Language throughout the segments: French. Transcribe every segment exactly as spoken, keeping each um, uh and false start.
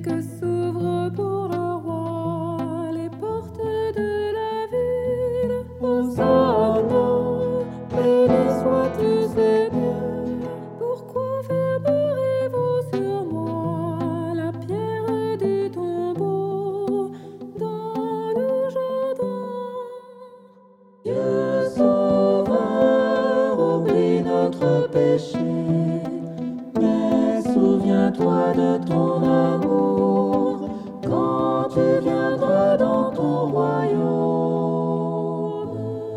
que s'ouvrent pour le roi les portes de la ville. Hosanna, béni sois-tu Seigneur. Pourquoi fermerez-vous sur moi la pierre du tombeau dans le jardin? Dieu sauveur, oublie notre péché, mais souviens-toi de ton amour quand tu viendras dans ton royaume.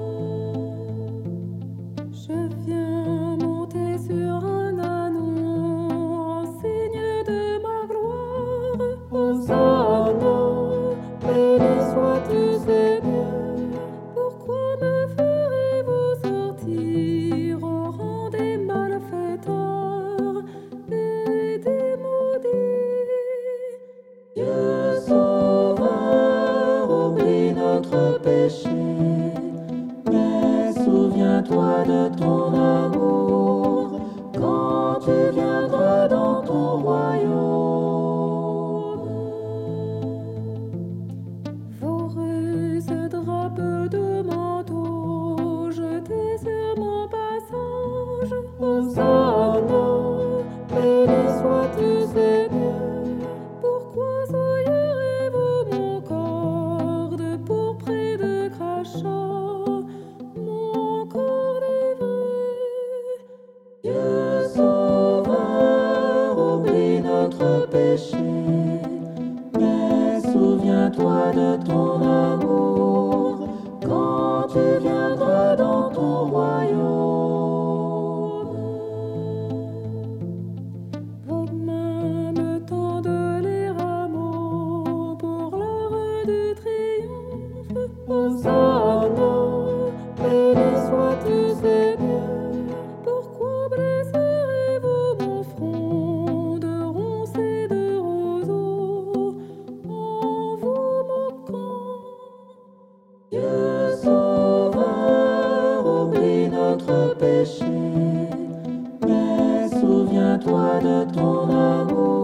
Je viens monter sur un ânon en signe de ma gloire. Hosanna, béni sois-tu Seigneur. Pourquoi me ferez-vous sortir au rang des malfaiteurs et des maudits? Dieu sauveur, oublie notre péché, mais souviens-toi de ton amour quand tu viendras dans ton royaume. Vos ruses drapes de manteaux jetés sur mon passage. Hosanna, béni sois-tu Seigneur. Pourquoi souillerez-vous mon corps de pourpre et de crachat, mon corps livré? Dieu sauveur, oublie notre péché, mais souviens-toi de ton amour quand tu viendras dans ton royaume. Vos mains me tendent les rameaux pour l'heure du triomphe. Hosanna, béni sois-tu Seigneur. Pourquoi blesserez-vous mon front de ronces et de roseaux en vous moquant? Dieu sauveur, oublie notre péché, mais souviens-toi de ton amour